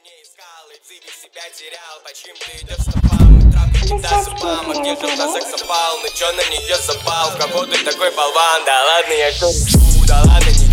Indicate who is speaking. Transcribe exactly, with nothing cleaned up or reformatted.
Speaker 1: не искал, и ты без себя терял. Почему ты идешь стопам, и травка всегда зубам. А где же на секс опал, ну чё на нее запал? В кого ты такой болван? Да ладно, я что решу, да ладно, не